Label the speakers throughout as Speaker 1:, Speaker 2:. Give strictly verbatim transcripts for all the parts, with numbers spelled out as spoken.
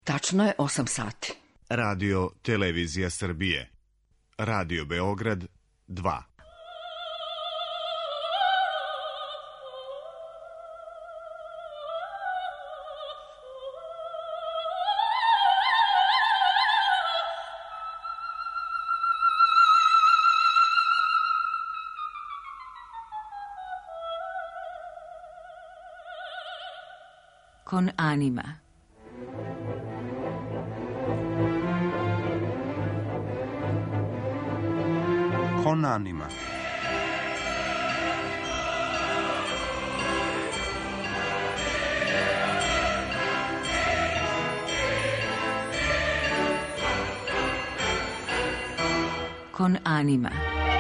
Speaker 1: Tačno je osam sati.
Speaker 2: Radio Televizija Srbije. Radio Beograd dva.
Speaker 3: Con anima.
Speaker 4: Con anima.
Speaker 3: Con anima.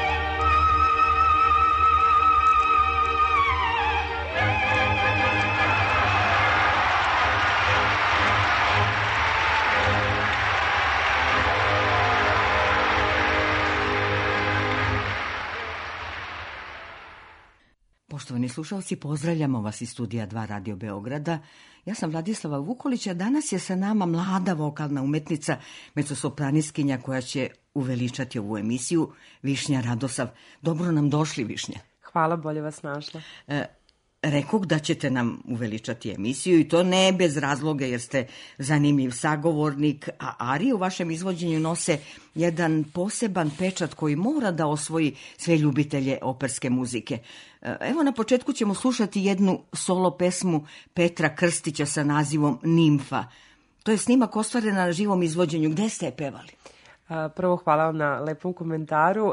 Speaker 1: Poštovani slušalci, pozdravljamo vas iz studija dva Radio Beograda. Ja sam Vladislava Vukolić, a danas je sa nama mlada vokalna umetnica, mezzosopraniskinja koja će uveličati ovu emisiju, Višnja Radosav. Dobro nam došli, Višnja.
Speaker 5: Hvala, bolje vas našla.
Speaker 1: E, Rekog da ćete nam uveličati emisiju i to ne bez razloga jer ste zanimljiv sagovornik, a arije u vašem izvođenju nose jedan poseban pečat koji mora da osvoji sve ljubitelje operske muzike. Evo na početku ćemo slušati jednu solo pesmu Petra Krstića sa nazivom Nimfa. To je snimak ostvaren na živom izvođenju. Gde ste je pevali?
Speaker 5: Prvo hvala vam na lepom komentaru.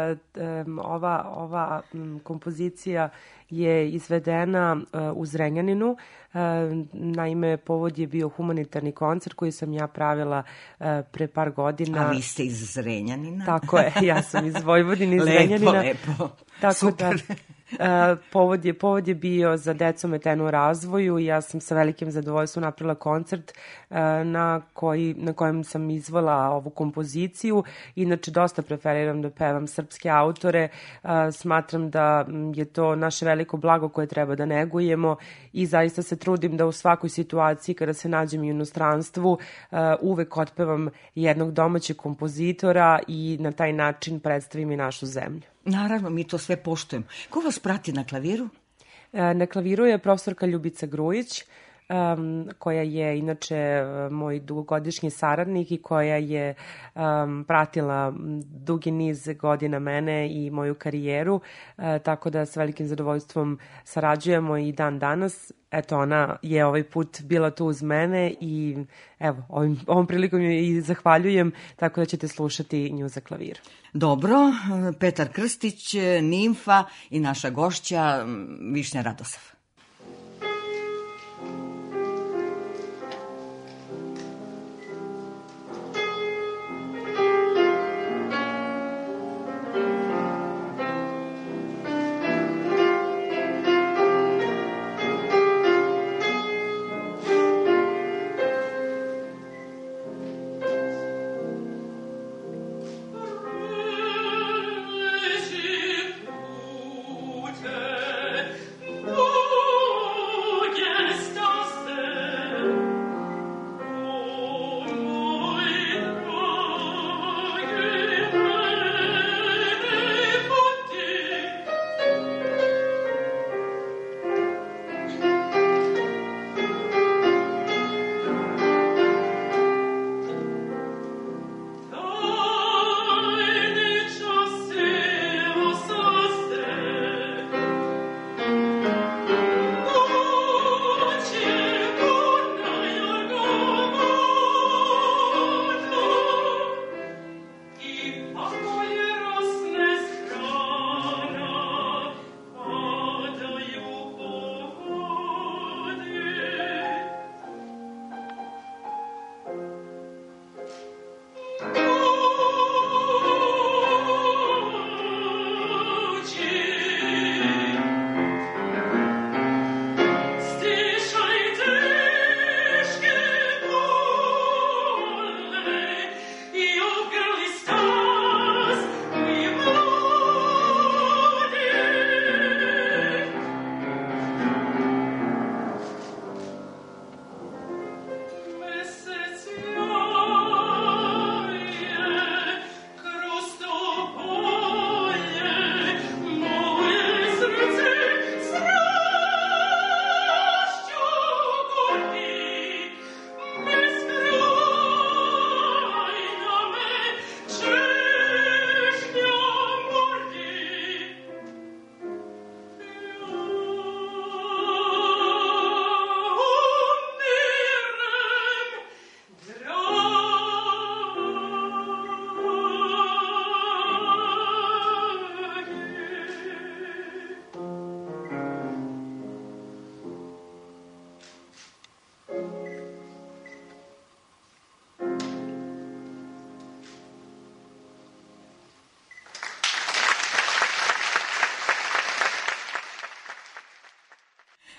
Speaker 5: Ova, ova kompozicija je izvedena u Zrenjaninu. Naime, povod je bio humanitarni koncert koji sam ja pravila pre par godina.
Speaker 1: A vi ste iz Zrenjanina?
Speaker 5: Tako je, ja sam iz Vojvodine, iz Zrenjanina.
Speaker 1: Lepo, lepo.
Speaker 5: Tako
Speaker 1: super.
Speaker 5: Da, Uh, povod, je, povod je bio za decu ometenu u razvoju i ja sam sa velikim zadovoljstvom napravila koncert uh, na, koji, na kojem sam izvela ovu kompoziciju. Inače, dosta preferiram da pevam srpske autore. Uh, smatram da je to naše veliko blago koje treba da negujemo i zaista se trudim da u svakoj situaciji kada se nađem u inostranstvu uh, uvek otpevam jednog domaćeg kompozitora i na taj način predstavim i našu zemlju.
Speaker 1: Naravno, mi to sve poštujemo. Ko vas prati na klaviru?
Speaker 5: Na klaviru je profesorka Ljubica Grujić, um, koja je inače moj dugogodišnji saradnik i koja je um, pratila dugi niz godina mene i moju karijeru, uh, tako da s velikim zadovoljstvom sarađujemo i dan danas. Eto, ona je ovaj put bila tu uz mene i evo, ovim, ovom prilikom joj i zahvaljujem, tako da ćete slušati nju za klavir.
Speaker 1: Dobro, Petar Krstić, Nimfa i naša gošća Višnja Radosav.
Speaker 6: Oh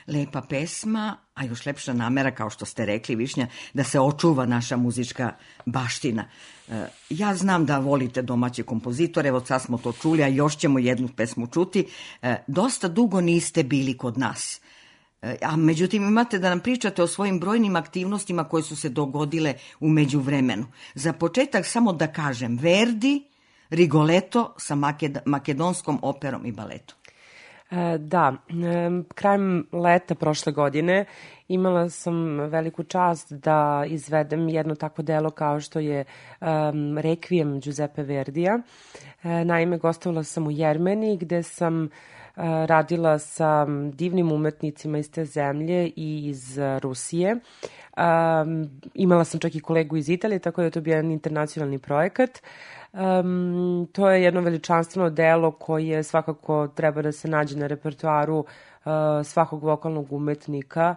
Speaker 1: lepa pesma, a još lepša namera, kao što ste rekli, Višnja, da se očuva naša muzička baština. Ja znam da volite domaće kompozitore, evo sad smo to čuli, a još ćemo jednu pesmu čuti. Dosta dugo niste bili kod nas. A međutim imate da nam pričate o svojim brojnim aktivnostima koje su se dogodile u međuvremenu. Za početak samo da kažem, Verdi, Rigoletto sa makedonskom operom i baletom.
Speaker 5: Da, krajem leta prošle godine imala sam veliku čast da izvedem jedno takvo delo kao što je um, Requiem Giuseppe Verdija. Naime, gostovala sam u Jermeniji gde sam uh, radila sa divnim umetnicima iz te zemlje i iz Rusije. Um, imala sam čak i kolegu iz Italije, tako da je to bio jedan internacionalni projekat. Um, to je jedno veličanstveno delo koje svakako treba da se nađe na repertoaru uh, svakog vokalnog umetnika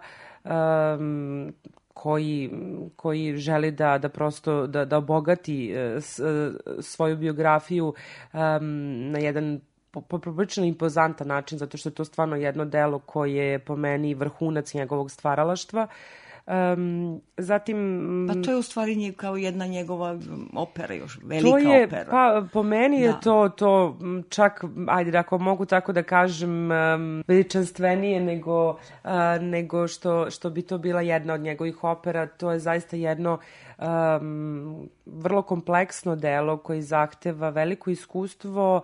Speaker 5: um, koji, koji želi da, da prosto da, da obogati uh, s, uh, svoju biografiju um, na jedan poprilično impozantan način, zato što je to stvarno jedno delo koje je po meni vrhunac njegovog stvaralaštva. Um, zatim...
Speaker 1: Pa to je u stvari kao jedna njegova opera još, velika
Speaker 5: to je,
Speaker 1: opera.
Speaker 5: Pa po meni
Speaker 1: da.
Speaker 5: je to, to čak, ajde, ako mogu tako da kažem, um, veličanstvenije nego, uh, nego što, što bi to bila jedna od njegovih opera. To je zaista jedno um, vrlo kompleksno delo koji zahteva veliko iskustvo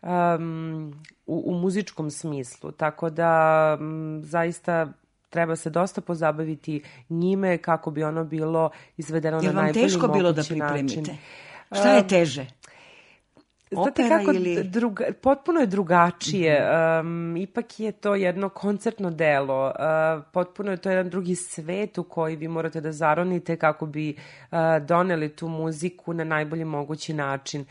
Speaker 5: um, u, u muzičkom smislu. Tako da um, zaista treba se dosta pozabaviti njime kako bi ono bilo izvedeno na najbolji mogući način.
Speaker 1: Jel vam teško bilo da pripremite? Šta je teže?
Speaker 5: Znate kako, ili... druga, potpuno je drugačije. Mm-hmm. Um, ipak je to jedno koncertno delo. Uh, potpuno je to jedan drugi svet u koji vi morate da zaronite kako bi uh, doneli tu muziku na najbolji mogući način.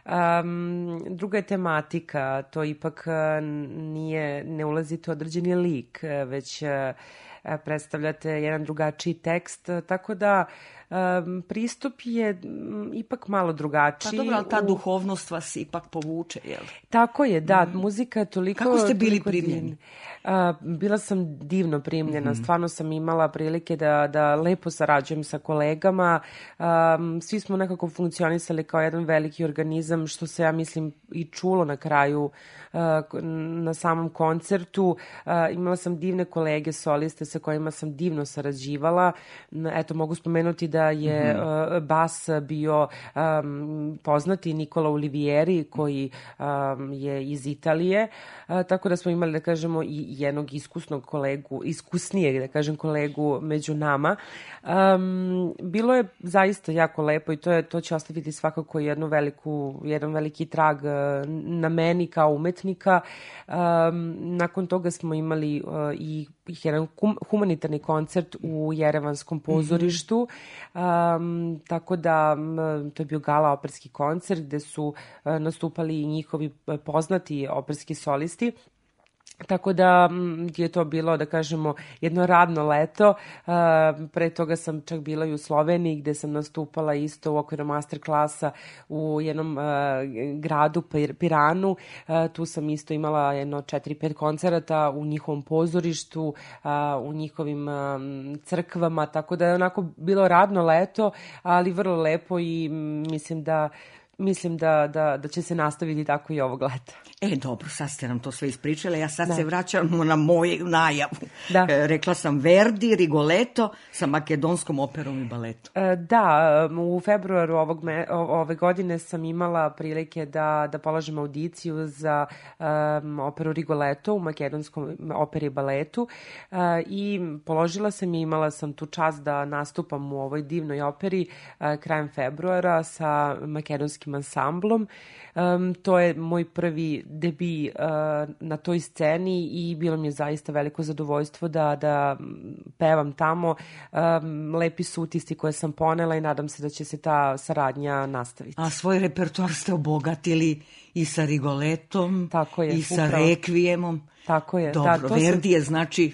Speaker 5: Um, druga je tematika, to ipak uh, nije, ne ulazite u određeni lik, već uh, predstavljate jedan drugačiji tekst, tako da um, pristup je um, ipak malo drugačiji.
Speaker 1: Pa dobro, ali ta u... duhovnost vas ipak povuče, jel?
Speaker 5: Tako je, da, mm. muzika je toliko...
Speaker 1: Kako ste bili primljeni?
Speaker 5: Uh, bila sam divno primljena, mm-hmm. stvarno sam imala prilike da, da lepo sarađujem sa kolegama, um, svi smo nekako funkcionisali kao jedan veliki organizam, što se, ja mislim, i čulo na kraju uh, na samom koncertu. Uh, imala sam divne kolege, soliste sa kojima sam divno sarađivala. Eto, mogu spomenuti da je mm-hmm. uh, bas bio um, poznati Nikola Olivieri, koji um, je iz Italije, uh, tako da smo imali, da kažemo, i jednog iskusnog kolegu, iskusnijeg, da kažem, kolegu među nama. Um, bilo je zaista jako lepo i to, je, to će ostaviti svakako jednu veliku, jedan veliki trag na meni kao umetnika. Um, nakon toga smo imali uh, i jedan humanitarni koncert u Jerevanskom pozorištu, um, tako da um, to je bio gala operski koncert gde su uh, nastupali i njihovi poznati operski solisti. Tako da je to bilo, da kažemo, jedno radno leto. Pre toga sam čak bila i u Sloveniji gde sam nastupala isto u okviru master klasa u jednom gradu, Piranu. Tu sam isto imala jedno četiri pet koncerata u njihovom pozorištu, u njihovim crkvama, tako da je onako bilo radno leto, ali vrlo lepo i mislim da Mislim da, da, da će se nastaviti tako i ovog leta.
Speaker 1: E, dobro, sad ste nam to sve ispričali. Ja sad da. se vraćam na moju najavu.
Speaker 5: Da.
Speaker 1: E, rekla sam Verdi, Rigoletto sa makedonskom operom i baletom.
Speaker 5: E, da, u februaru ovog me, ove godine sam imala prilike da, da polažem audiciju za um, operu Rigoletto u makedonskom operi i baletu uh, i položila sam i imala sam tu čast da nastupam u ovoj divnoj operi uh, krajem februara sa makedonskim ansamblom. Um, to je moj prvi debi uh, na toj sceni i bilo mi je zaista veliko zadovoljstvo da, da pevam tamo. Um, lepi su utisci koje sam ponela i nadam se da će se ta saradnja nastaviti.
Speaker 1: A svoj repertoar ste obogatili i sa Rigolettom,
Speaker 5: tako je,
Speaker 1: i sa Requiemom.
Speaker 5: Tako je.
Speaker 1: Dobro,
Speaker 5: da, to
Speaker 1: Verdi je znači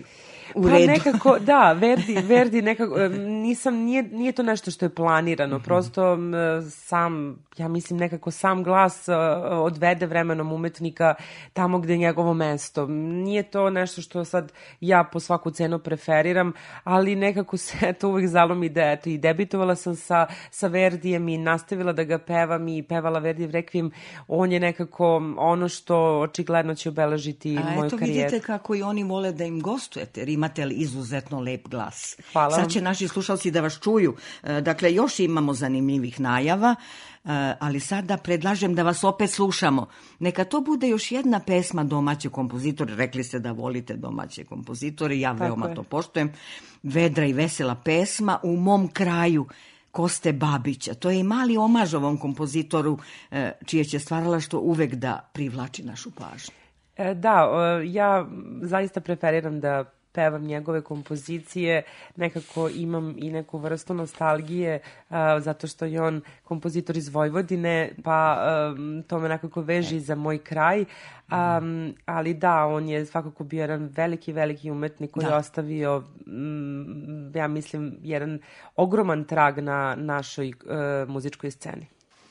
Speaker 1: u
Speaker 5: pa
Speaker 1: redu.
Speaker 5: nekako, da, Verdi, Verdi nekako, nisam, nije, nije to nešto što je planirano, mm-hmm. prosto sam, ja mislim nekako sam glas odvede vremenom umetnika tamo gde je njegovo mesto. Nije to nešto što sad ja po svaku cenu preferiram, ali nekako se to uvijek zalomi da eto i debitovala sam sa, sa Verdijem i nastavila da ga pevam i pevala Verdijev rekvijem. On je nekako ono što očigledno će obeležiti moju karijeru. A eto
Speaker 1: vidite kako i oni vole da im gostujete, jer imate li izuzetno lep glas.
Speaker 5: Hvala.
Speaker 1: Sad će naši slušalci da vas čuju. Dakle, još imamo zanimljivih najava, ali sada predlažem da vas opet slušamo. Neka to bude još jedna pesma domaće kompozitore. Rekli ste da volite domaće kompozitore, ja
Speaker 5: Tako
Speaker 1: veoma
Speaker 5: je.
Speaker 1: to poštujem. Vedra i vesela pesma U mom kraju Koste Babića. To je i mali omaž ovom kompozitoru, čije će stvaralaštvo uvek da privlači našu pažnju.
Speaker 5: Da, ja zaista preferiram da pevam njegove kompozicije, nekako imam i neku vrstu nostalgije uh, zato što je on kompozitor iz Vojvodine, pa um, to me nekako veži za moj kraj, um, ali da, on je svakako bio jedan veliki, veliki umetnik koji da. je ostavio, um, ja mislim, jedan ogroman trag na našoj uh, muzičkoj sceni.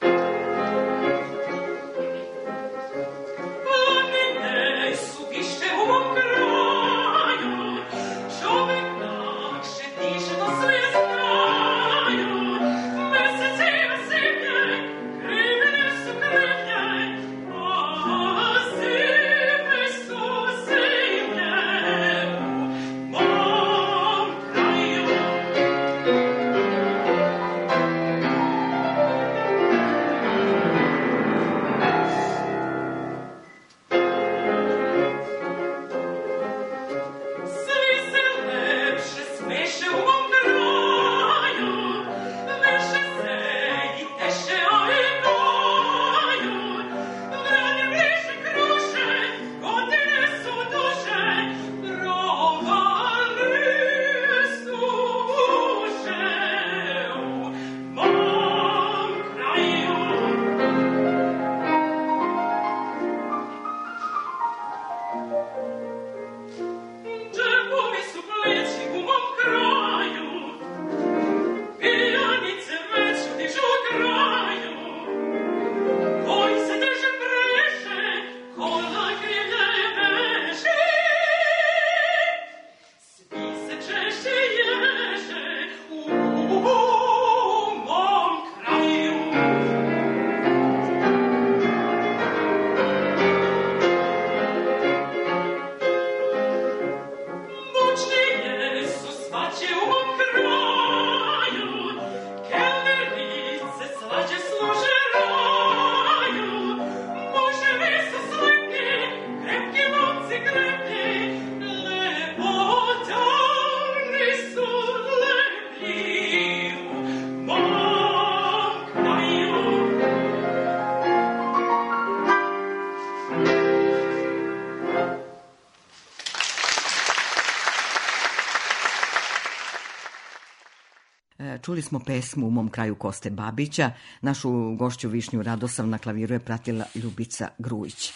Speaker 1: Čuli smo pesmu U mom kraju Koste Babića. Našu gošću Višnju Radosav na klaviru je pratila Ljubica Grujić.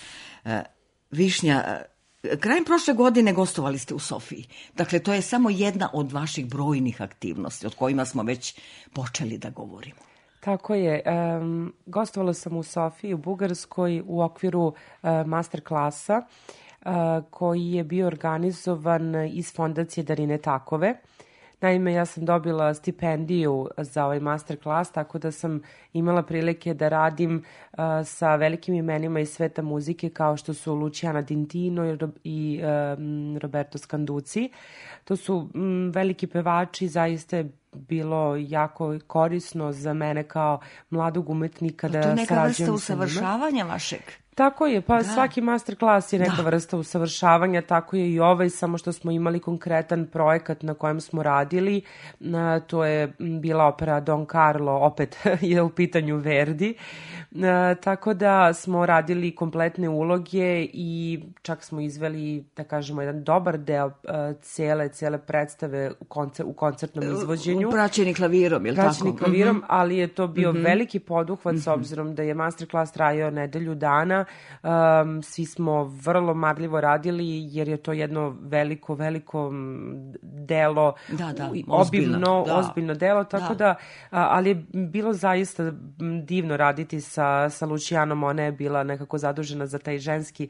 Speaker 1: Višnja, krajem prošle godine gostovali ste u Sofiji. Dakle, to je samo jedna od vaših brojnih aktivnosti, od kojima smo već počeli da govorimo.
Speaker 5: Tako je. Um, gostovala sam u Sofiji, u Bugarskoj, u okviru uh, master klasa uh, koji je bio organizovan iz fondacije Darine Takove. Naime, ja sam dobila stipendiju za ovaj master klas, tako da sam imala prilike da radim uh, sa velikim imenima iz sveta muzike kao što su Luciana Dintino i, i um, Roberto Scanducci. To su um, veliki pevači, zaista je bilo jako korisno za mene kao mladog umetnika da sarađujem sa njima.
Speaker 1: To je neka vrsta usavršavanja vašeg.
Speaker 5: Tako je, pa da. Svaki master klas je neka
Speaker 1: da.
Speaker 5: vrsta usavršavanja, tako je i ovaj, samo što smo imali konkretan projekat na kojem smo radili. To je bila opera Don Carlo, opet je u pitanju Verdi. Tako da smo radili kompletne uloge i čak smo izveli, da kažemo, jedan dobar deo cele, cele predstave u, koncer, u koncertnom izvođenju.
Speaker 1: Praćeni klavirom, je li tako?
Speaker 5: Praćeni klavirom, mm-hmm. ali je to bio mm-hmm. veliki poduhvat mm-hmm. s obzirom da je master klas trajao nedelju dana dana. Um, svi smo vrlo marljivo radili jer je to jedno veliko, veliko delo,
Speaker 1: da, da,
Speaker 5: obimno, ozbiljno, da. ozbiljno delo, tako da, da ali je bilo zaista divno raditi sa, sa Lucijanom, ona je bila nekako zadužena za taj ženski,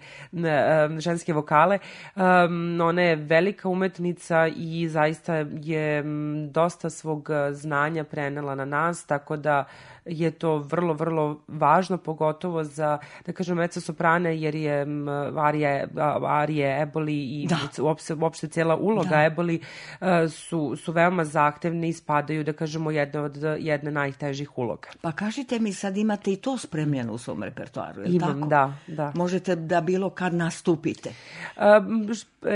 Speaker 5: ženske vokale. Um, ona je velika umetnica i zaista je dosta svog znanja prenela na nas, tako da je to vrlo, vrlo važno, pogotovo za, da kažem, mezzosoprane, jer je arije, arije Eboli i uopšte, uopšte cijela uloga da. Eboli su, su veoma zahtevne i spadaju, da kažemo, jedne od jedne najtežih uloga.
Speaker 1: Pa kažite mi, sad imate i to spremljeno u svom repertoaru, je li
Speaker 5: Imam,
Speaker 1: tako?
Speaker 5: da, da.
Speaker 1: Možete da bilo kad nastupite?
Speaker 5: Um,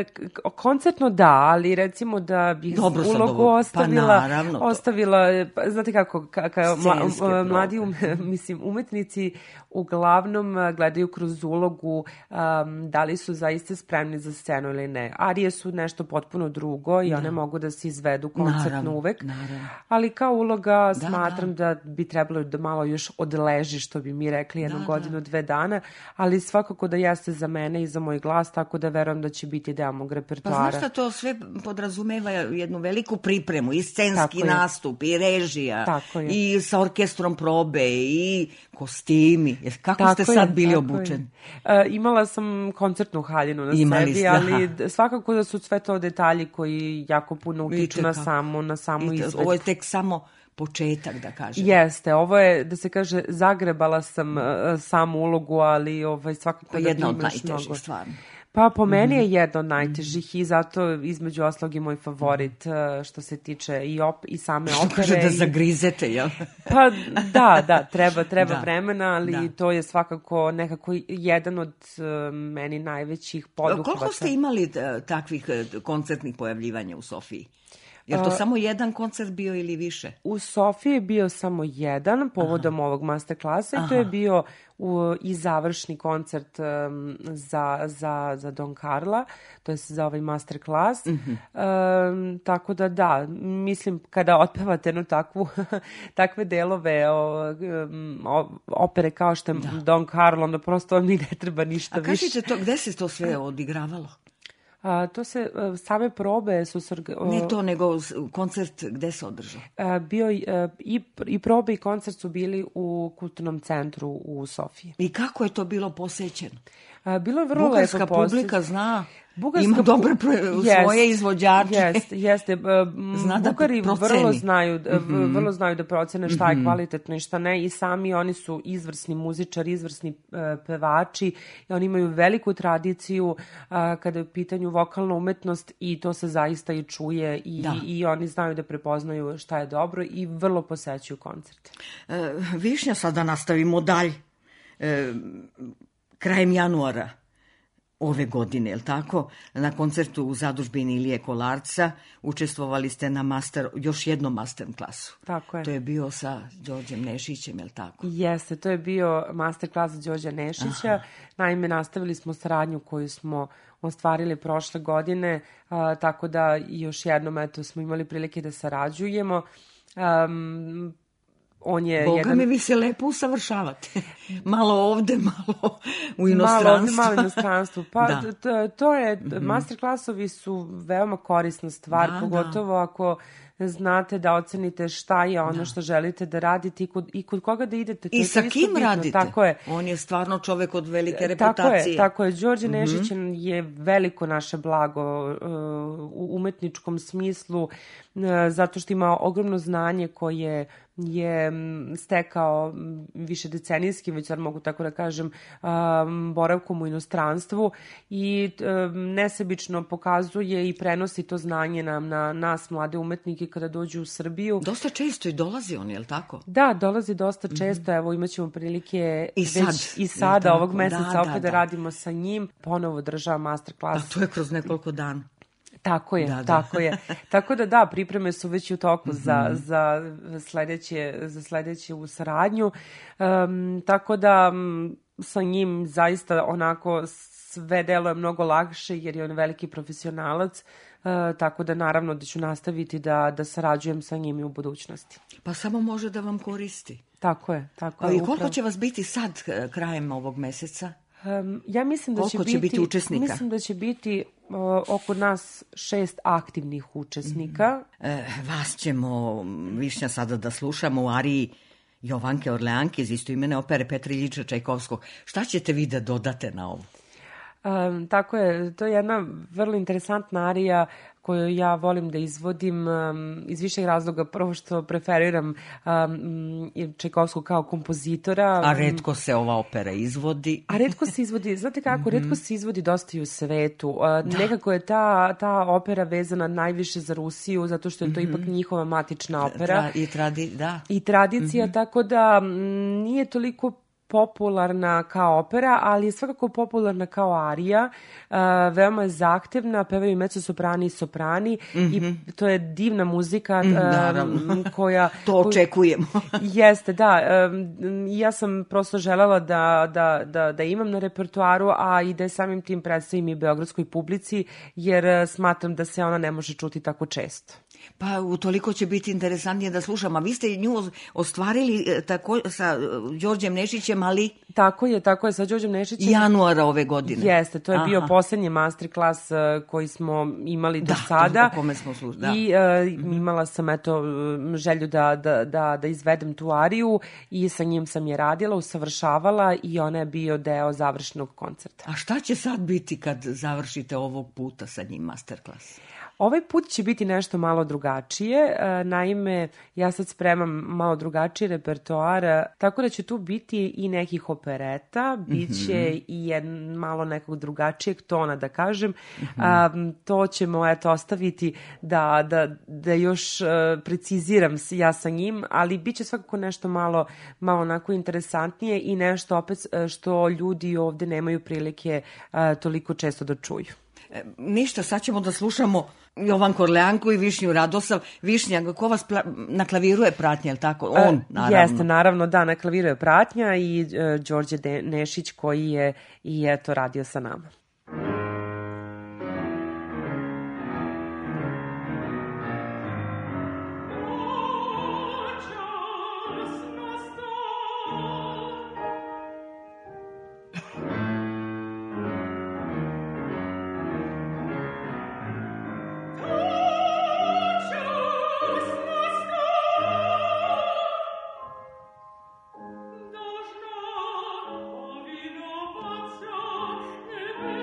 Speaker 5: koncertno da, ali recimo da bih Dobro ulogu ovo. ostavila,
Speaker 1: pa naravno,
Speaker 5: ostavila, znate kako, kao mla, mladi um, mislim, umetnici uglavnom gledaju kroz ulogu um, da li su zaista spremni za scenu ili ne. Arije su nešto potpuno drugo i da. one mogu da se izvedu koncertno naravno, uvek, naravno. ali kao uloga da, smatram da. da bi trebalo da malo još odleži, što bi mi rekli, jednu da, godinu, da. dve dana, ali svakako da jeste za mene i za moj glas, tako da verujem da će biti deo mog repertoara.
Speaker 1: Pa znaš šta, to sve podrazumeva jednu veliku pripremu, i scenski nastup, i režija, i sa orkestrom probe, i kostimi. Kako tako ste sad je, bili obučeni?
Speaker 5: Uh, imala sam koncertnu haljinu na
Speaker 1: Imali
Speaker 5: sebi,
Speaker 1: ste,
Speaker 5: ali aha. svakako da su sve to detalji koji jako puno utiču na samu, na samu izvedbu.
Speaker 1: Ovo je tek samo početak, da kažem.
Speaker 5: Jeste, ovo je, da se kaže, zagrebala sam uh, samu ulogu, ali ovaj, svakako
Speaker 1: pa
Speaker 5: da
Speaker 1: jedna od
Speaker 5: imaš
Speaker 1: najtežih,
Speaker 5: mnogo.
Speaker 1: Stvarno.
Speaker 5: Pa po meni je jedno od najtežih i zato između oslog i moj favorit što se tiče i, op, i same opere.
Speaker 1: Što kaže da zagrizete, jel?
Speaker 5: Pa da, da, treba, treba da. vremena, ali da. to je svakako nekako jedan od uh, meni najvećih poduhvata.
Speaker 1: Koliko ste imali takvih koncertnih pojavljivanja u Sofiji? Je li to uh, samo jedan koncert bio ili više?
Speaker 5: U Sofiji je bio samo jedan povodom Aha. ovog masterklasa i to je bio u, i završni koncert um, za, za, za Don Carla, to je za ovaj masterklas. Mm-hmm. Um, tako da da, mislim kada otpevate jednu takvu, takve delove o, o, opere kao što je da. Don Carlo, onda prosto vam ni ne treba ništa više.
Speaker 1: A kažete to, gde se to sve odigravalo?
Speaker 5: A, to se, same probe su se...
Speaker 1: Ne to, nego koncert gde se održao?
Speaker 5: A, bio i, i probe i koncert su bili u kulturnom centru u Sofiji.
Speaker 1: I kako je to bilo posećeno?
Speaker 5: A, bilo je vrlo
Speaker 1: Bugarska
Speaker 5: lepo
Speaker 1: publika
Speaker 5: posjećeno.
Speaker 1: zna...
Speaker 5: Bugarska
Speaker 1: ima dobre yes, svoje izvođače.
Speaker 5: Jeste, jeste. Bugari vrlo znaju, mm-hmm. vrlo znaju da procene šta je mm-hmm. kvalitetno i šta ne i sami oni su izvrsni muzičari, izvrsni uh, pevači i oni imaju veliku tradiciju uh, kada je u pitanju vokalna umetnost i to se zaista i čuje i, da. i, i oni znaju da prepoznaju šta je dobro i vrlo posećuju koncerte.
Speaker 1: E, Višnja, sada nastavimo dalje. E, krajem januara ove godine, je li tako? Na koncertu u zadužbini Ilije Kolarca učestvovali ste na master, još jednom master klasu.
Speaker 5: Tako je.
Speaker 1: To je bio sa Đorđem Nešićem, je li tako?
Speaker 5: Jeste, to je bio master klas Đorđa Nešića. Aha. Naime, nastavili smo saradnju koju smo ostvarili prošle godine, a, tako da još jednom eto, smo imali prilike da sarađujemo. Um, On je
Speaker 1: Boga
Speaker 5: jedan...
Speaker 1: mi vi se lepo usavršavate. Malo ovde, malo u inostranstvu.
Speaker 5: Malo ovde, malo u inostranstvu. Pa da. to, to je, mm-hmm. masterklasovi su veoma korisna stvar, da, pogotovo da. ako znate da ocenite šta je ono da. što želite da radite i kod, i kod koga da idete. To
Speaker 1: I sa kim
Speaker 5: bitno.
Speaker 1: radite?
Speaker 5: Tako je.
Speaker 1: On je stvarno čovek od velike
Speaker 5: reputacije. Tako je, tako je. Đorđe
Speaker 1: mm-hmm.
Speaker 5: Nešić je veliko naše blago uh, u umetničkom smislu, uh, zato što ima ogromno znanje koje je stekao više decenijski, već sad mogu tako da kažem, um, boravkom u inostranstvu i um, nesebično pokazuje i prenosi to znanje na, na nas, mlade umetnike, kada dođu u Srbiju.
Speaker 1: Dosta često i dolazi on, je li tako?
Speaker 5: Da, dolazi dosta često. Mm-hmm. Evo, imat ćemo prilike
Speaker 1: I sad,
Speaker 5: već i sada, ovog meseca, da, opet da, da radimo sa njim. Ponovo država masterclass.
Speaker 1: A to je kroz nekoliko dana.
Speaker 5: Tako je,
Speaker 1: da, da.
Speaker 5: tako je. Tako da da, pripreme su već u toku mm-hmm. za, za, sledeće, za sledeće u saradnju. Um, tako da m, sa njim zaista onako sve delo je mnogo lakše jer je on veliki profesionalac. Uh, tako da naravno da ću nastaviti da, da sarađujem sa njim i u budućnosti.
Speaker 1: Pa samo može da vam koristi.
Speaker 5: Tako je, tako je.
Speaker 1: I koliko upravo. će vas biti sad krajem ovog meseca?
Speaker 5: Um, ja mislim da
Speaker 1: Koliko
Speaker 5: će,
Speaker 1: će
Speaker 5: biti,
Speaker 1: biti učesnika?
Speaker 5: Mislim da će biti uh, oko nas šest aktivnih učesnika.
Speaker 1: Mm. E, vas ćemo, Višnja, sada da slušamo u ariji Jovanke Orleanke iz istoimene opere Petra Iljiča Čajkovskog. Šta ćete vi da dodate na ovo?
Speaker 5: Um, tako je, to je jedna vrlo interesantna arija koju ja volim da izvodim um, iz višeg razloga. Prvo što preferiram um, Čajkovskog kao kompozitora.
Speaker 1: A retko se ova opera izvodi.
Speaker 5: A retko se izvodi, znate kako, mm-hmm. retko se izvodi dosta i u svetu. Uh, nekako je ta, ta opera vezana najviše za Rusiju, zato što je to mm-hmm. ipak njihova matična opera.
Speaker 1: Tra, i, tradi, da.
Speaker 5: I tradicija, mm-hmm. tako da m, nije toliko popularna kao opera, ali je svakako popularna kao arija. Uh, veoma je zahtevna, pevaju mezzosoprani i soprani mm-hmm. i to je divna muzika
Speaker 1: mm,
Speaker 5: uh, koja...
Speaker 1: to očekujemo.
Speaker 5: Jeste, da. Um, ja sam prosto želela da, da, da, da imam na repertoaru, a i da samim tim predstavim i beogradskoj publici, jer uh, smatram da se ona ne može čuti tako često.
Speaker 1: Pa utoliko će biti interesantnije da slušam. A vi ste nju ostvarili tako sa Đorđem Nešićem, ali...
Speaker 5: Tako je, tako je, sa Đorđem Nešićem.
Speaker 1: Januara ove godine.
Speaker 5: Jeste, to je
Speaker 1: Aha.
Speaker 5: bio poslednji masterclass koji smo imali do
Speaker 1: da,
Speaker 5: sada.
Speaker 1: O kome smo slušali.
Speaker 5: I uh, imala sam eto želju da, da, da, da izvedem tu ariju i sa njim sam je radila, usavršavala i ona je bio deo završnog koncerta.
Speaker 1: A šta će sad biti kad završite ovog puta sa njim masterclass?
Speaker 5: Ovaj put će biti nešto malo drugačije, naime ja sad spremam malo drugačiji repertoar, tako da će tu biti i nekih opereta, bit će mm-hmm. i jed, malo nekog drugačijeg tona, da kažem. Mm-hmm. A, to ćemo eto ostaviti da, da, da još preciziram ja sa njim, ali bit će svakako nešto malo, malo onako interesantnije i nešto opet što ljudi ovde nemaju prilike a, toliko često da čuju.
Speaker 1: E, ništa, sad ćemo da slušamo Jovanku Orleanku i Višnju Radosav. Višnja, ko vas pla- na klaviru je pratnja, je li tako? On, naravno.
Speaker 5: Jeste, naravno, da, na klaviru je pratnja i uh, Đorđe De- Nešić koji je i eto radio sa nama.
Speaker 6: Должна, повинна, паца, не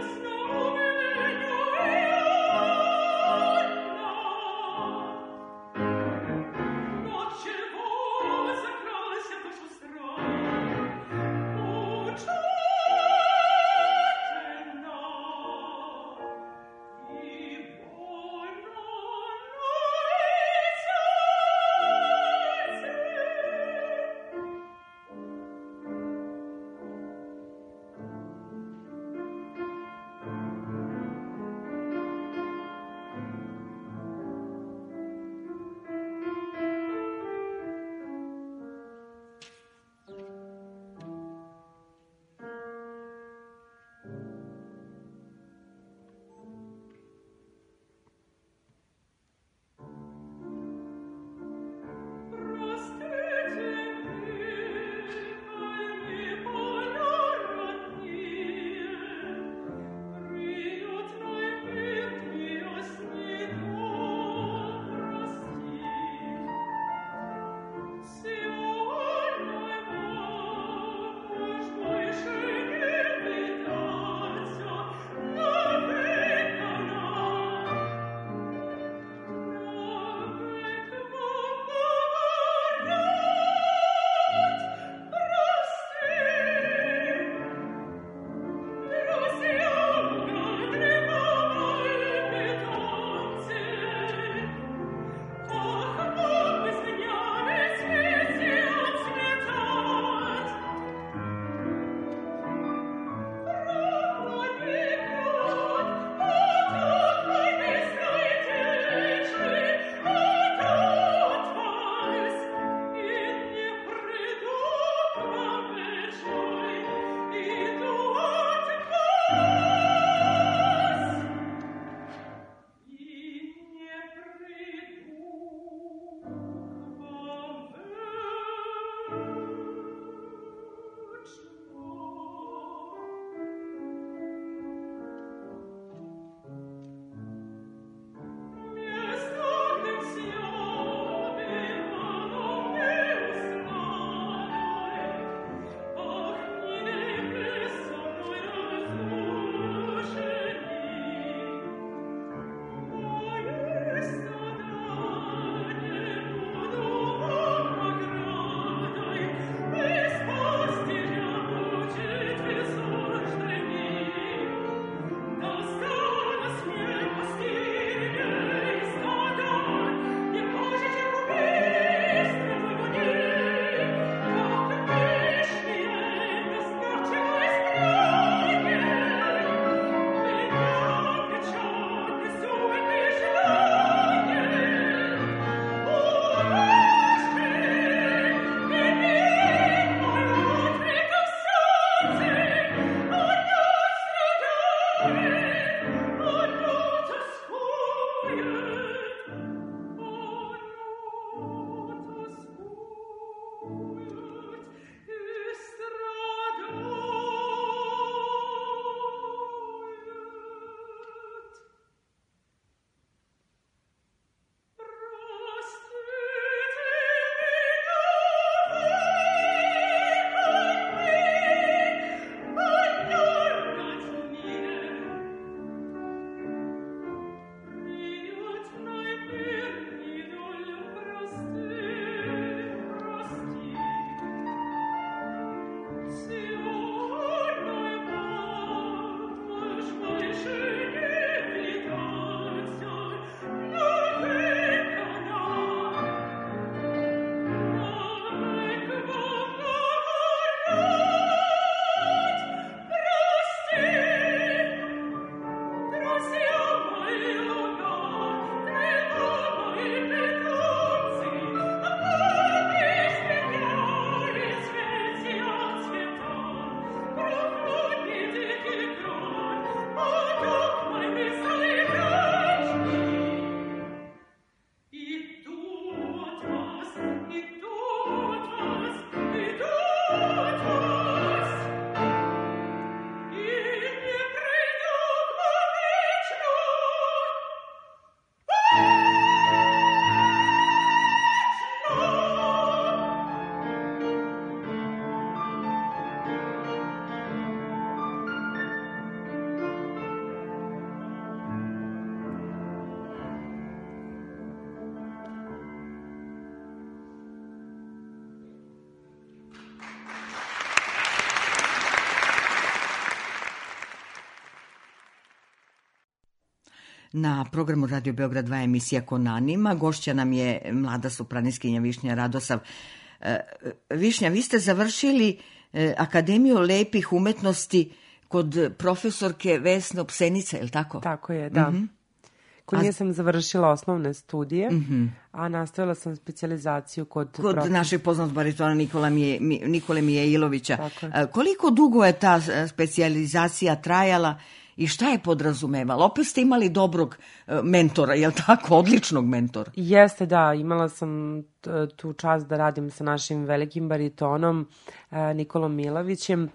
Speaker 1: na programu Radio Beograd dva emisija Konanima. Gošća nam je mlada sopraniskinja Višnja Radosav. Višnja, vi ste završili Akademiju lepih umetnosti kod profesorke Vesne Opsenica, je li tako?
Speaker 5: Tako je, da. Mm-hmm. Kod nje sam završila osnovne studije, mm-hmm. a nastavila sam specijalizaciju kod...
Speaker 1: Kod prof... našeg poznatog baritona Nikola Mije, Nikole Mijailovića.
Speaker 5: Tako je.
Speaker 1: Koliko dugo je ta specijalizacija trajala i šta je podrazumevala? Opet ste imali dobrog mentora, je li tako? Odličnog mentora.
Speaker 5: Jeste, da. Imala sam tu čast da radim sa našim velikim baritonom Nikolom Milovićem.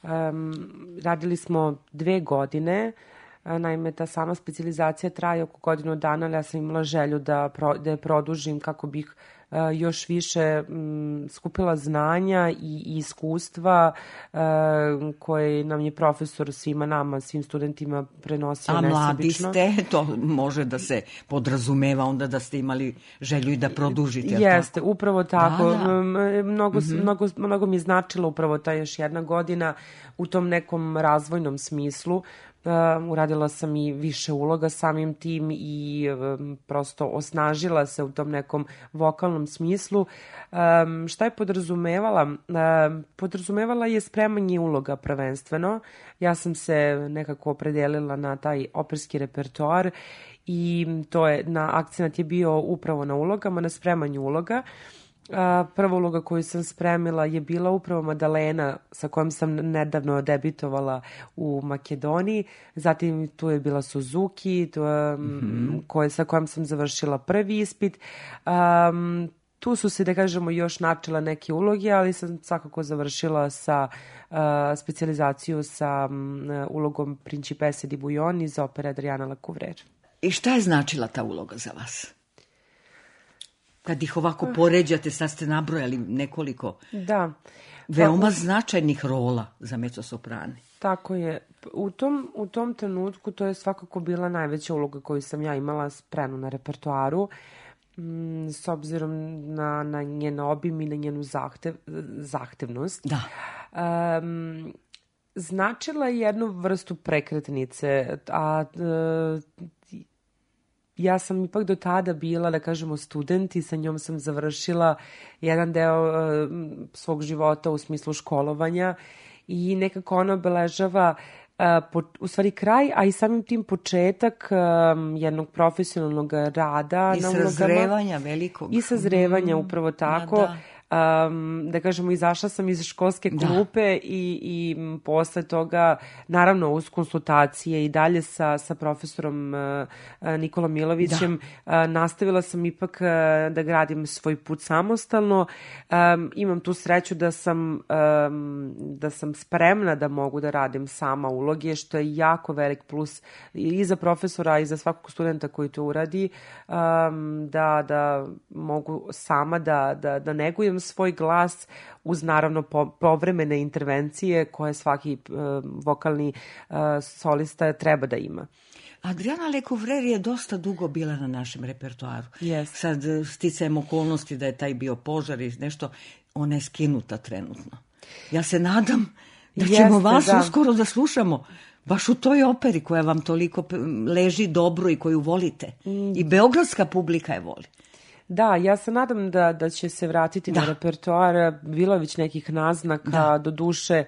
Speaker 5: Radili smo dve godine. Naime, ta sama specijalizacija traje oko godinu dana, ali ja sam imala želju da, pro, da je produžim kako bih uh, još više m, skupila znanja i, i iskustva uh, koje nam je profesor svima nama, svim studentima prenosio nesebično.
Speaker 1: A mladi ste, to može da se podrazumeva onda da ste imali želju i da produžite.
Speaker 5: Jeste,
Speaker 1: tako?
Speaker 5: Upravo tako.
Speaker 1: Da, da.
Speaker 5: Mnogo,
Speaker 1: mm-hmm.
Speaker 5: mnogo, mnogo mi je značila upravo ta još jedna godina u tom nekom razvojnom smislu. Uh, uradila sam i više uloga samim tim i um, prosto osnažila se u tom nekom vokalnom smislu. Um, šta je podrazumevala? Um, podrazumevala je spremanje uloga prvenstveno. Ja sam se nekako opredelila na taj operski repertoar i to je, na akcenat je bio upravo na ulogama, na spremanju uloga. A, prva uloga koju sam spremila je bila upravo Madalena sa kojom sam nedavno debitovala u Makedoniji. Zatim tu je bila Suzuki tu, mm-hmm. koje, sa kojom sam završila prvi ispit. Um, tu su se, da kažemo, još načela neke uloge, ali sam svakako završila sa uh, specijalizaciju sa um, ulogom Principesse di Bouillon iz opere Adriana Lecouvreur.
Speaker 1: I šta je značila ta uloga za vas? Kad ih ovako poređate, sad ste nabrojali nekoliko
Speaker 5: da.
Speaker 1: veoma značajnih rola za mezzosoprane.
Speaker 5: Tako je. U tom, u tom trenutku to je svakako bila najveća uloga koju sam ja imala spremnu na repertoaru, m, s obzirom na, na njen obim i na njenu zahtev, zahtevnost.
Speaker 1: Da.
Speaker 5: Um, značila je jednu vrstu prekretnice, a uh, ja sam ipak do tada bila, da kažemo, student i sa njom sam završila jedan deo uh, svog života u smislu školovanja i nekako ona obeležava uh, po, u stvari kraj, a i samim tim početak um, jednog profesionalnog rada.
Speaker 1: I
Speaker 5: na
Speaker 1: sazrevanja velikog.
Speaker 5: I sazrevanja, mm, upravo tako.
Speaker 1: Da, da.
Speaker 5: Um, da kažemo, izašla sam iz školske klupe da. i, i posle toga, naravno uz konsultacije i dalje sa, sa profesorom uh, Nikolom Milovićem, da. uh, nastavila sam ipak uh, da gradim svoj put samostalno. Um, imam tu sreću da sam, um, da sam spremna da mogu da radim sama uloge, što je jako velik plus i za profesora i za svakog studenta koji to uradi, um, da, da mogu sama da, da, da negujem svoj glas uz naravno po, povremene intervencije koje svaki uh, vokalni uh, solista treba da ima.
Speaker 1: Adriana Lecouvreur je dosta dugo bila na našem repertoaru.
Speaker 5: Yes.
Speaker 1: Sad sticajem okolnosti da je taj bio požar i nešto, ona je skinuta trenutno. Ja se nadam da ćemo Jeste, vas da. uskoro da slušamo baš u toj operi koja vam toliko leži dobro i koju volite. Mm. I beogradska publika je voli.
Speaker 5: Da, ja se nadam da, da će se vratiti da. na repertoar. Bilo je već nekih naznaka, da. do duše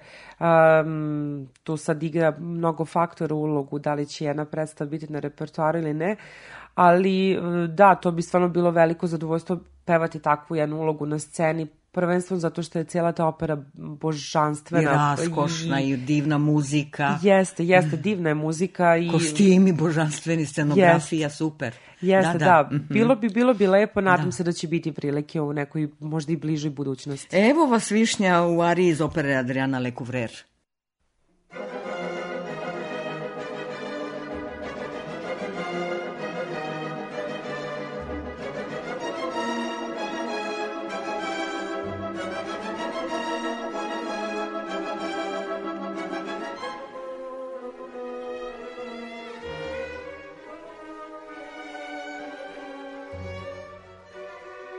Speaker 5: um, tu sad igra mnogo faktora ulogu, da li će jedna predstava biti na repertoaru ili ne, ali da, to bi stvarno bilo veliko zadovoljstvo pevati takvu jednu ulogu na sceni, prvenstveno zato što je cijela ta opera božanstvena.
Speaker 1: I raskošna i, i divna muzika.
Speaker 5: Jeste, jeste, divna je muzika. I
Speaker 1: kostimi božanstveni, scenografija, jest. super.
Speaker 5: Jeste, da. da. da. Mm-hmm. Bilo bi, bilo bi lepo, nadam da. se da će biti prilike u nekoj možda i bližoj budućnosti.
Speaker 1: Evo vas Višnja u ariji iz opere Adriana Lecouvreur.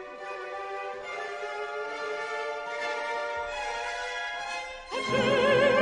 Speaker 6: Thank you.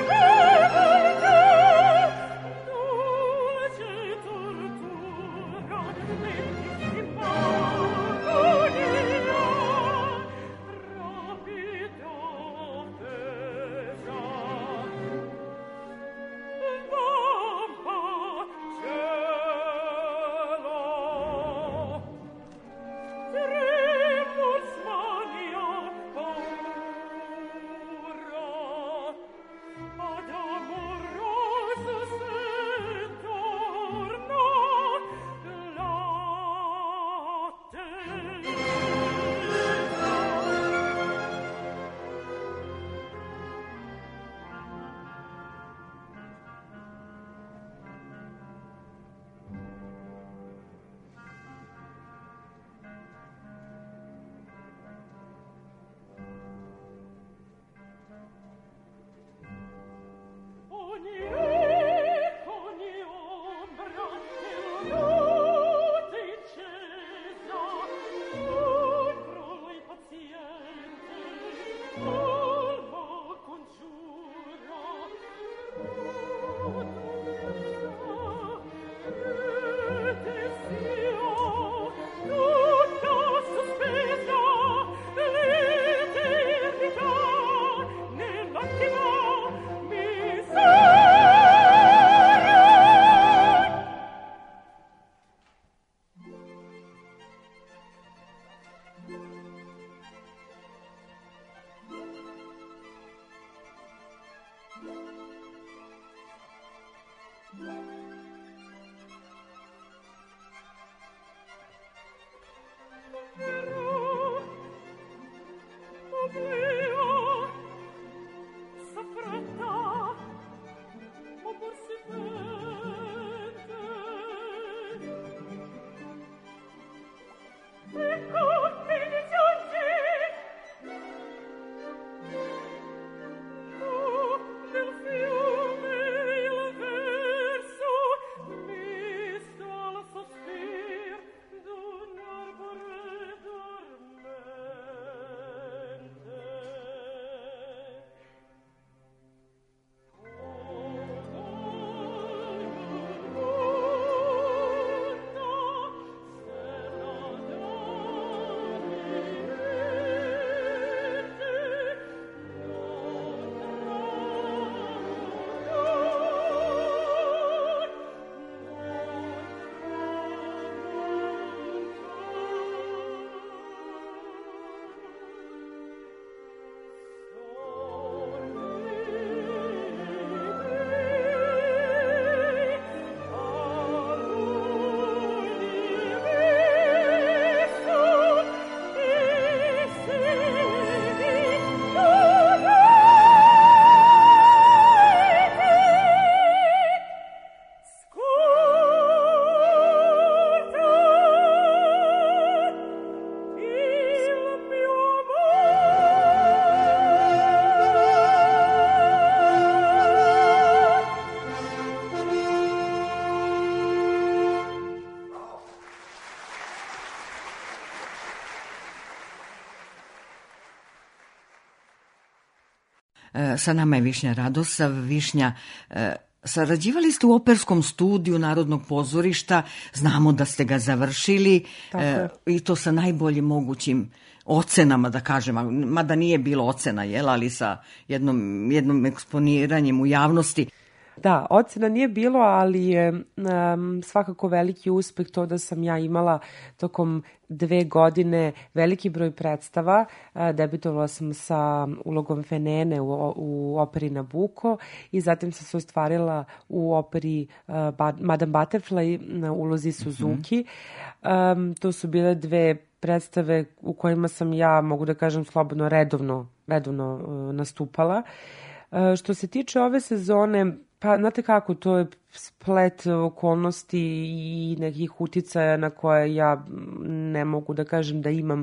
Speaker 1: Sa nama je Višnja Radosav. Višnja, sarađivali ste u Operskom studiju Narodnog pozorišta, znamo da ste ga završili e, i to sa najboljim mogućim ocenama, da kažem, mada nije bilo ocena, jel, ali sa jednom, jednom eksponiranjem u javnosti.
Speaker 5: Da, ocena nije bilo, ali je um, svakako veliki uspeh to da sam ja imala tokom dve godine veliki broj predstava. Uh, debitovala sam sa ulogom Fenene u, u operi Nabucco i zatim sam se ostvarila u operi uh, Madame Butterfly na ulozi Suzuki. Mm-hmm. Um, to su bile dve predstave u kojima sam ja, mogu da kažem slobodno, redovno, redovno uh, nastupala. Uh, što se tiče ove sezone, pa, znate kako, to je splet okolnosti i nekih uticaja na koje ja ne mogu da kažem da imam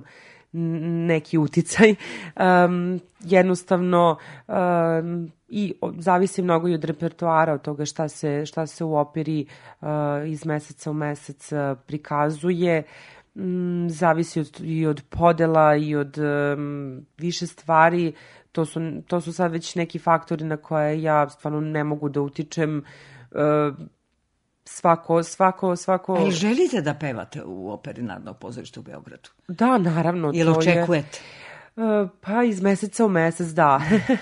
Speaker 5: neki uticaj. Um, jednostavno, um, i zavisi mnogo i od repertoara, od toga šta se, šta se u operi uh, iz meseca u mesec uh, prikazuje. Um, zavisi od, i od podela i od um, više stvari. To su, to su sad već neki faktori na koje ja stvarno ne mogu da utičem. Uh, svako, svako, svako...
Speaker 1: A i želite da pevate u operi Narodnog pozorišta u Beogradu?
Speaker 5: Da, naravno.
Speaker 1: Jel očekujete?
Speaker 5: Je, uh, pa iz meseca u mesec, da.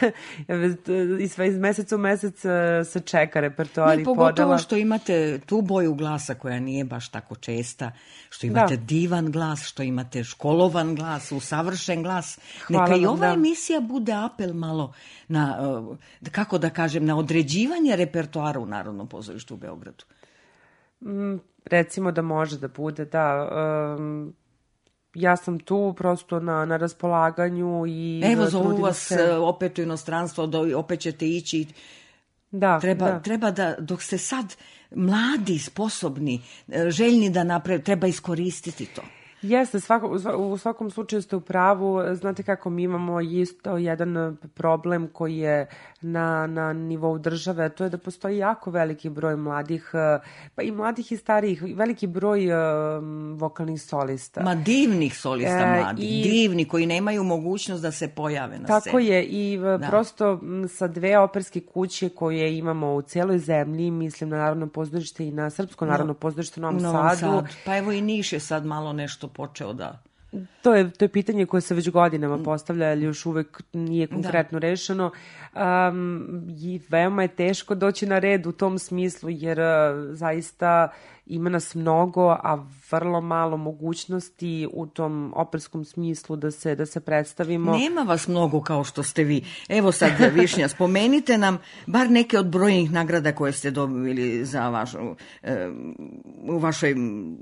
Speaker 5: I sve iz meseca u mesec uh, se čeka repertoar i podela.
Speaker 1: Pogotovo što imate tu boju glasa koja nije baš tako česta, što imate da. divan glas, što imate školovan glas, usavršen glas. Hvala Neka vam, i ova da. emisija bude apel malo na, uh, kako da kažem, na određivanje repertoara u Narodnom pozorištu u Beogradu.
Speaker 5: Mm, recimo da može da bude, da... Um, ja sam tu prosto na, na raspolaganju i...
Speaker 1: Evo, zovu vas se... opet u inostranstvo, opet ćete ići.
Speaker 5: Da,
Speaker 1: treba,
Speaker 5: da.
Speaker 1: Treba da, dok ste sad mladi, sposobni, željni da naprave, treba iskoristiti to.
Speaker 5: Jeste, svako, u svakom slučaju ste u pravu. Znate kako, mi imamo isto jedan problem koji je na, na nivou države, to je da postoji jako veliki broj mladih, pa i mladih i starijih, veliki broj um, vokalnih solista.
Speaker 1: Ma divnih solista e, mladih, i, divni, koji nemaju mogućnost da se pojave na
Speaker 5: tako
Speaker 1: sceni.
Speaker 5: Tako je, i da. prosto sa dve operske kuće koje imamo u cijeloj zemlji, mislim na Narodno pozorište i na Srpsko no, Narodno pozorište u Novom, Novom Sadu.
Speaker 1: Sadu. Pa evo i Niš je sad malo nešto počeo da
Speaker 5: To je, to je pitanje koje se već godinama postavlja, ali još uvek nije konkretno da. rešeno. Um, i veoma je teško doći na red u tom smislu, jer uh, zaista ima nas mnogo, a vrlo malo mogućnosti u tom operskom smislu da se, da se predstavimo.
Speaker 1: Nema vas mnogo kao što ste vi. Evo sad, Višnja, spomenite nam bar neke od brojnih nagrada koje ste dobili za vašu, e, u vašoj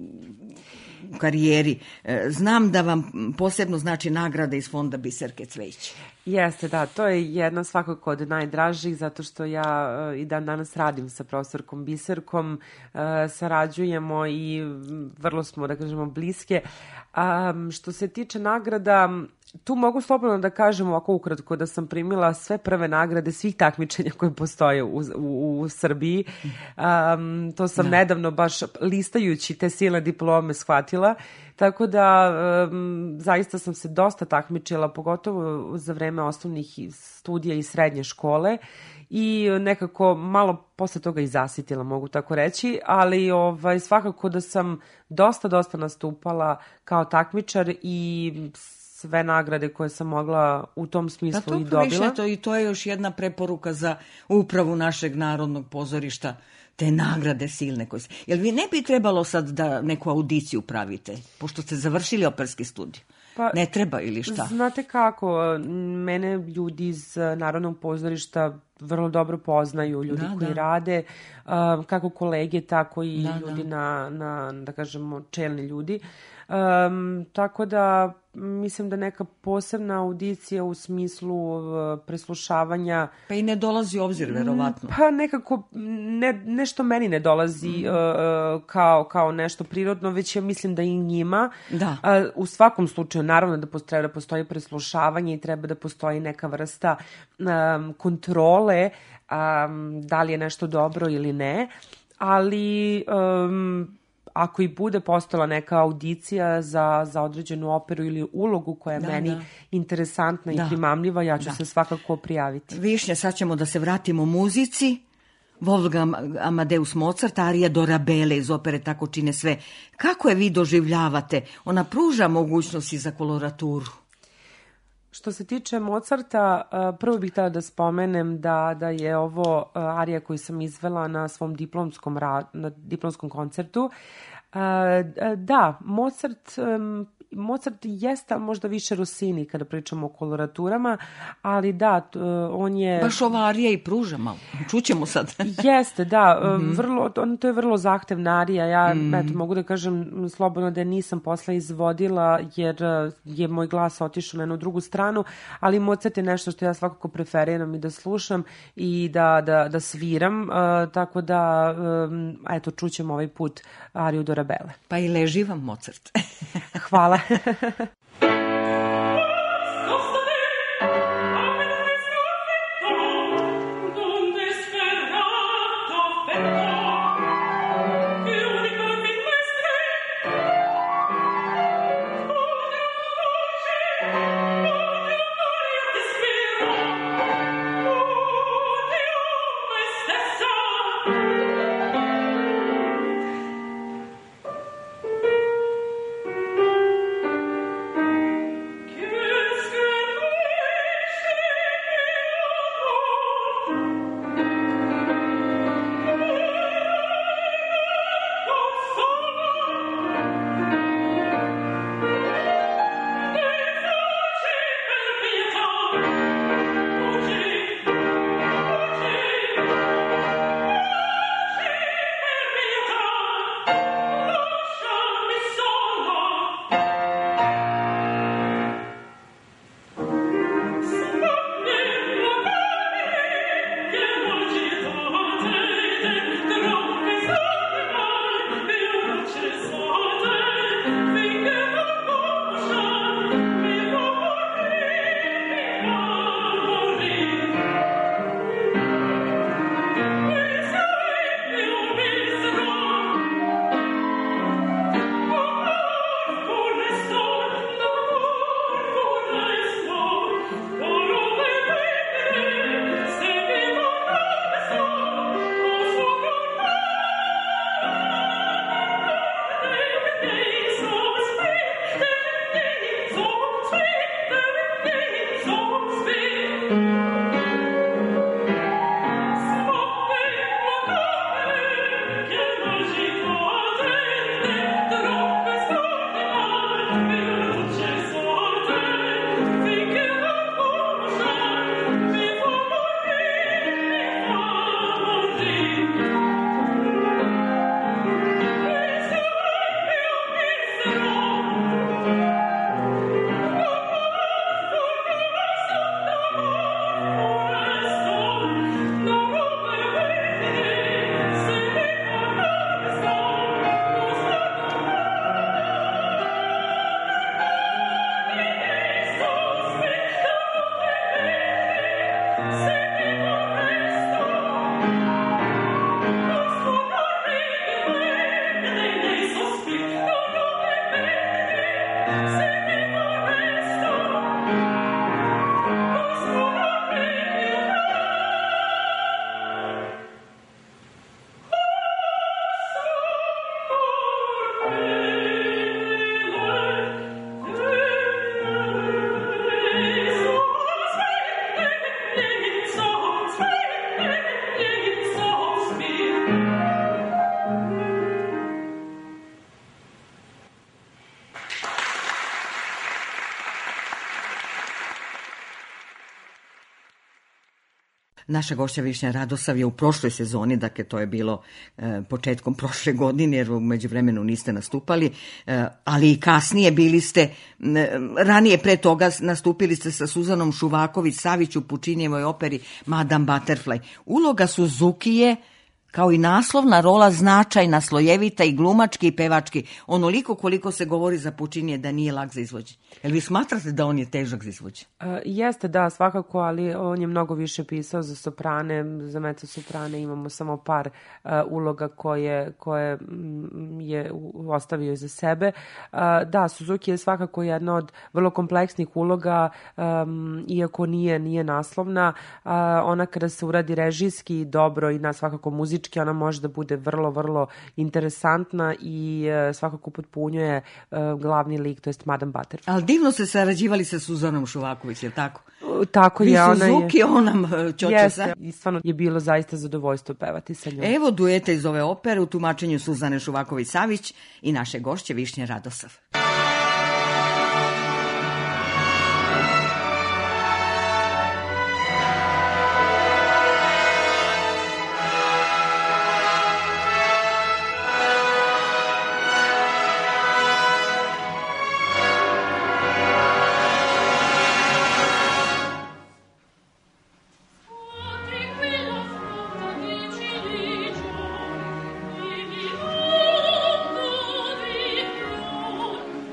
Speaker 1: karijeri. Znam da vam posebno znači nagrada iz fonda Biserke Cvejić.
Speaker 5: Jeste, da, to je jedna svakako od najdražih, zato što ja i dan danas radim sa profesorkom Biserkom, sarađujemo i vrlo smo, da kažemo, bliske. A, što se tiče nagrada, tu mogu slobodno da kažem ovako ukratko da sam primila sve prve nagrade svih takmičenja koje postoje u, u, u Srbiji. Um, to sam da. nedavno baš listajući te silne diplome shvatila. Tako da um, zaista sam se dosta takmičila, pogotovo za vreme osnovnih studija i srednje škole. I nekako malo posle toga i zasitila, mogu tako reći, ali ovaj, svakako da sam dosta, dosta nastupala kao takmičar i sve nagrade koje sam mogla u tom smislu da, to i dobila.
Speaker 1: To, I to je još jedna preporuka za upravu našeg Narodnog pozorišta, te nagrade silne koje se... Jel vi ne bi trebalo sad da neku audiciju pravite, pošto ste završili operski studij? Pa, ne treba ili šta?
Speaker 5: Znate kako, mene ljudi iz Narodnog pozorišta vrlo dobro poznaju, ljudi da, koji da. rade, uh, kako kolege, tako i da, ljudi da. Na, na, da kažemo, čelni ljudi. Um, tako da mislim da neka posebna audicija u smislu uh, preslušavanja...
Speaker 1: Pa i ne dolazi u obzir, verovatno.
Speaker 5: Pa nekako, ne, nešto meni ne dolazi mm. uh, kao, kao nešto prirodno, već ja mislim da i njima.
Speaker 1: Da.
Speaker 5: Uh, u svakom slučaju, naravno da treba da postoji preslušavanje i treba da postoji neka vrsta um, kontrole um, da li je nešto dobro ili ne, ali... Um, ako i bude postojala neka audicija za, za određenu operu ili ulogu koja je da, meni da. interesantna da. i primamljiva, ja ću da. se svakako prijaviti.
Speaker 1: Višnja, sad ćemo da se vratimo muzici. Wolfgang Amadeus Mozart, arija Dorabele iz opere Tako čine sve. Kako je vi doživljavate? Ona pruža mogućnosti za koloraturu.
Speaker 5: Što se tiče Mozarta, prvo bih htjela da spomenem da, da je ovo arija koju sam izvela na svom diplomskom, na diplomskom koncertu. Da, Mozart, Mozart jeste možda više Rossini kada pričamo o koloraturama, ali da, on je...
Speaker 1: Baš ova arija i pruža malo. Čućemo sad.
Speaker 5: Jeste, da. Mm-hmm. Vrlo, on, to je vrlo zahtevna arija. Ja mm-hmm. eto, mogu da kažem slobodno da nisam posle izvodila jer je moj glas otišao na jednu drugu stranu, ali Mozart je nešto što ja svakako preferiram i da slušam i da, da, da sviram, uh, tako da um, eto, čućemo ovaj put ariju Dorabele.
Speaker 1: Pa i leži vam Mozart.
Speaker 5: Hvala.
Speaker 1: Naša gošća Višnja Radosav je u prošloj sezoni, dakle to je bilo e, početkom prošle godine, jer u međuvremenu niste nastupali, e, ali i kasnije bili ste, e, ranije pre toga nastupili ste sa Suzanom Šuvaković-Savić u Pučinijevoj operi Madame Butterfly. Uloga Suzukije, kao i naslovna rola, značajna, slojevita i glumački i pevački, onoliko koliko se govori za Pučinije da nije lak za izvođenje. Jel vi smatrate da on je težak za izvođenje?
Speaker 5: Uh, jeste, da, svakako, ali on je mnogo više pisao za soprane, za mezzosoprane imamo samo par uh, uloga koje, koje mm, je ostavio iza sebe. Uh, da, Suzuki je svakako jedna od vrlo kompleksnih uloga, um, iako nije, nije naslovna. Uh, ona kada se uradi režijski dobro i na svakako muzički, ona može da bude vrlo, vrlo interesantna i uh, svakako potpunjuje uh, glavni lik, to jest Madame Butterfly.
Speaker 1: Ali divno se sarađivali sa Suzanom Šuvaković, je tako?
Speaker 5: Uh, tako
Speaker 1: vi
Speaker 5: je, ona je.
Speaker 1: Suzuki, on nam čoče
Speaker 5: Jeste, i stvarno je bilo zaista zadovoljstvo pevati sa njom.
Speaker 1: Evo dueta iz ove opere u tumačenju Suzane Šuvaković-Savić i naše gošće Višnje Radosav.
Speaker 6: Oh,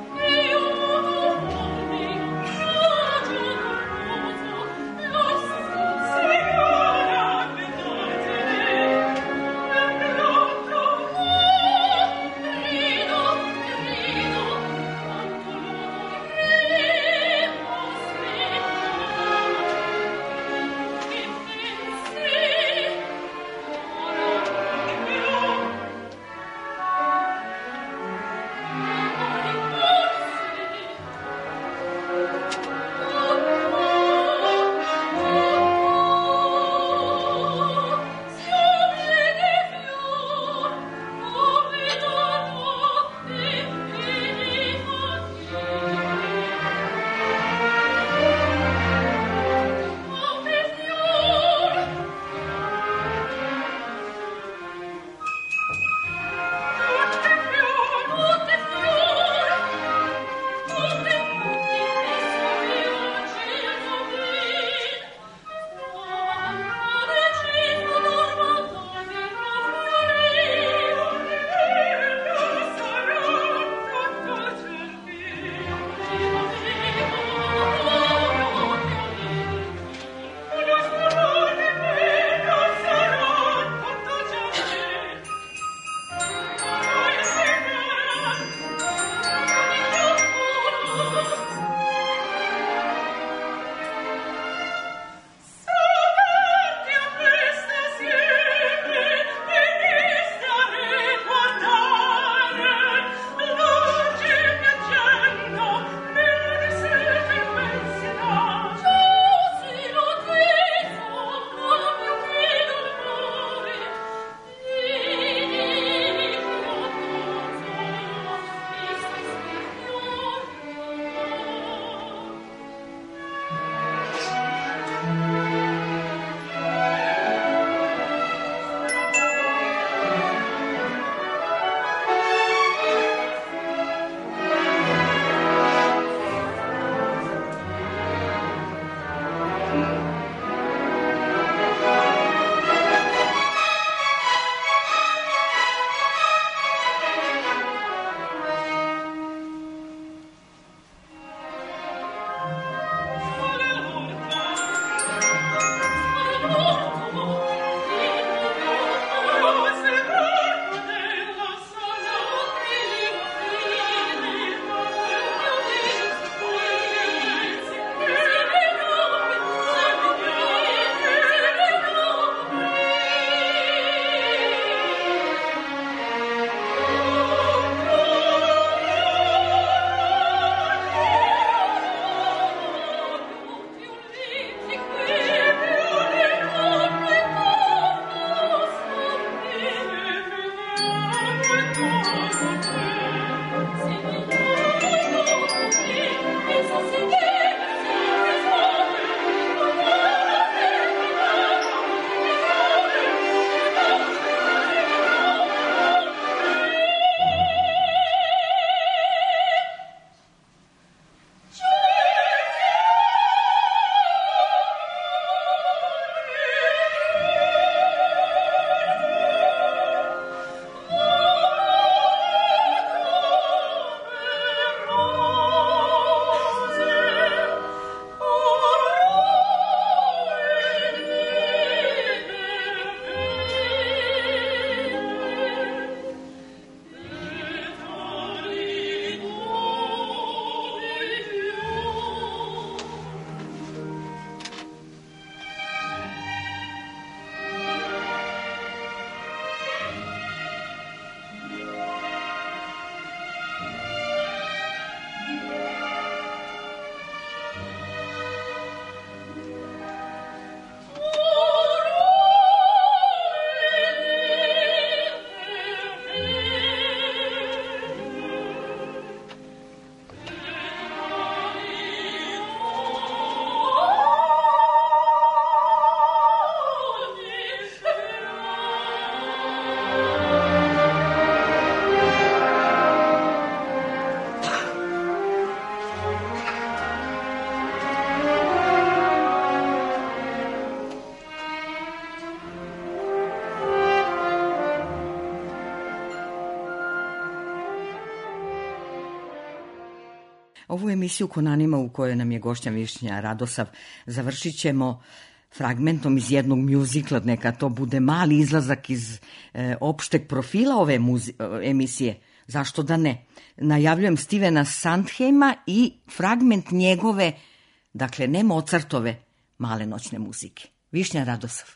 Speaker 1: Ovu emisiju Konanima u kojoj nam je gošća Višnja Radosav završit ćemo fragmentom iz jednog mjuzikla, neka to bude mali izlazak iz e, opšteg profila ove muzi- emisije. Zašto da ne? Najavljujem Stevena Sondheima i fragment njegove, dakle ne Mozartove, Male noćne muzike. Višnja Radosav.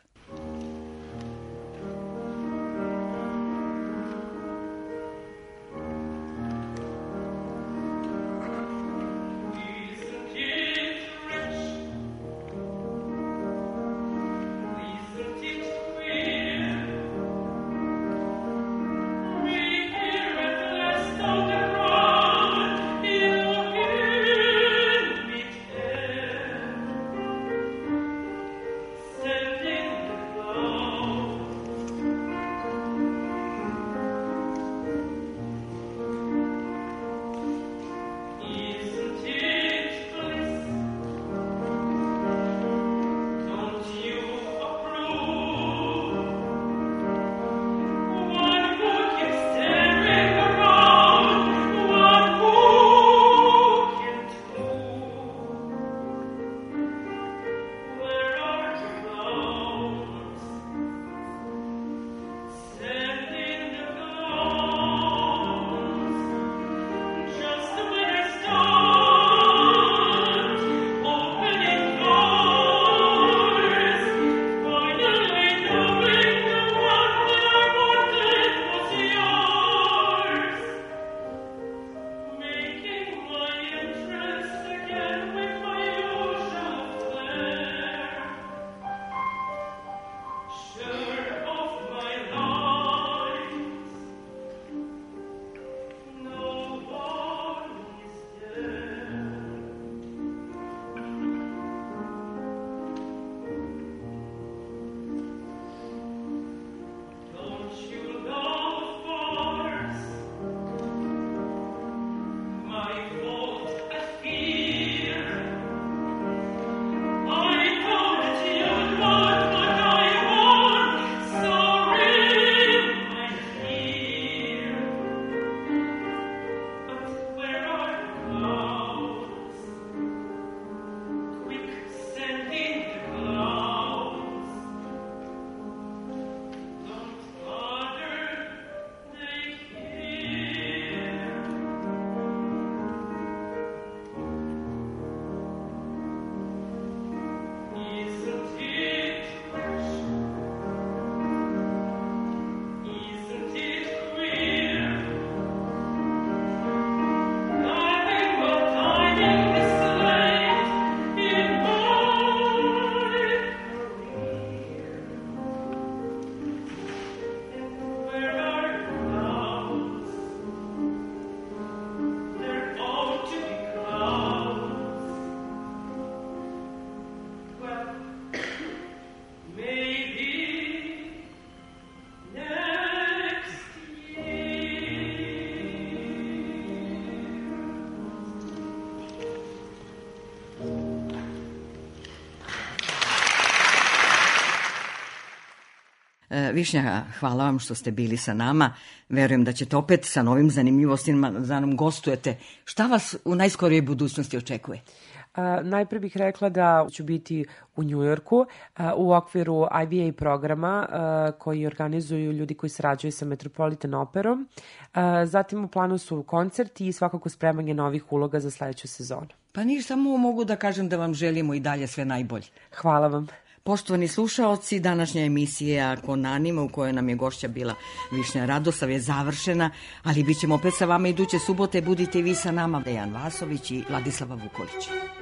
Speaker 1: Višnja, hvala vam što ste bili sa nama. Verujem da ćete opet sa novim zanimljivostima da nam gostujete. Šta vas u najskorijoj budućnosti očekuje?
Speaker 5: Uh, najprije bih rekla da ću biti u Njujorku uh, u okviru I B A programa uh, koji organizuju ljudi koji sarađuju sa Metropolitan Operom. Uh, zatim u planu su koncerti i svakako spremanje novih uloga za sledeću sezonu.
Speaker 1: Pa ništa, samo mogu da kažem da vam želimo i dalje sve najbolje.
Speaker 5: Hvala vam.
Speaker 1: Poštovani slušaoci, današnja emisija Konanima u kojoj nam je gošća bila Višnja Radosav je završena, ali bit ćemo opet sa vama iduće subote. Budite i vi sa nama, Dejan Vasović i Vladislava Vukolić.